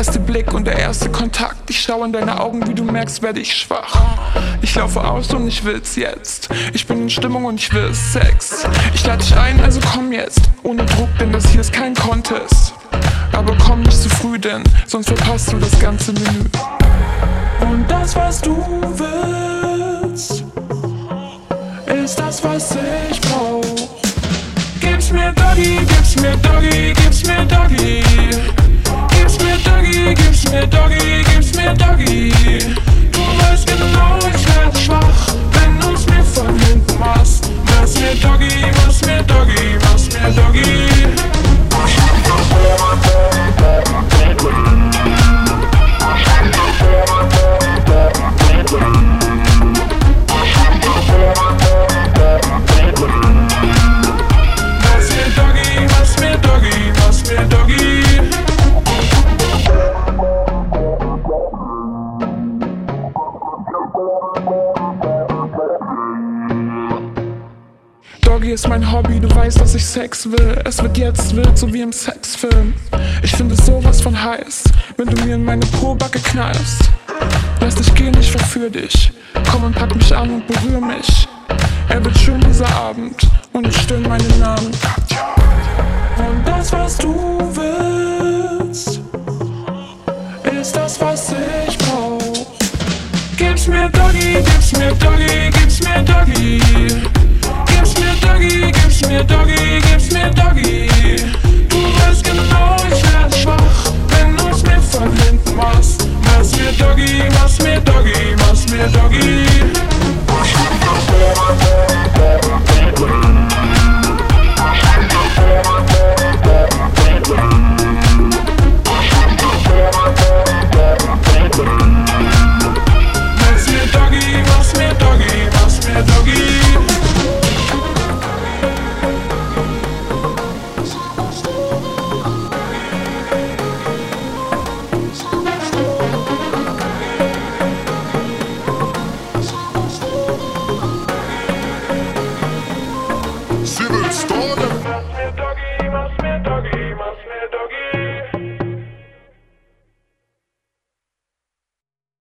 erste Blick und der erste Kontakt. Ich schaue in deine Augen, wie du merkst, werde ich schwach. Ich laufe aus und ich will's jetzt. Ich bin in Stimmung und ich will Sex. Ich lade dich ein, also komm jetzt. Ohne Druck, denn das hier ist kein Contest. Aber komm nicht zu früh, denn sonst verpasst du das ganze Menü. Und das, was du willst, ist das, was ich brauch. Gib's mir Doggy, gib's mir Doggy, gib's mir Doggy. Gib's mir Doggy, gib's mir Doggy, gib's mir Doggy. Du weißt genau, ich werd schwach, wenn du's mir von hinten machst. Mach's mir Doggy, mach's mir Doggy, mach's mir Doggy. Doggy ist mein Hobby, du weißt, dass ich Sex will. Es wird jetzt wild, so wie im Sexfilm. Ich finde sowas von heiß, wenn du mir in meine Po-Backe kneifst. Lass dich gehen, ich verführ dich. Komm und pack mich an und berühr mich. Er wird schön dieser Abend und ich stöhn meinen Namen. Und das, was du willst, ist das, was ich brauch. Gib's mir Doggy, gib's mir Doggy,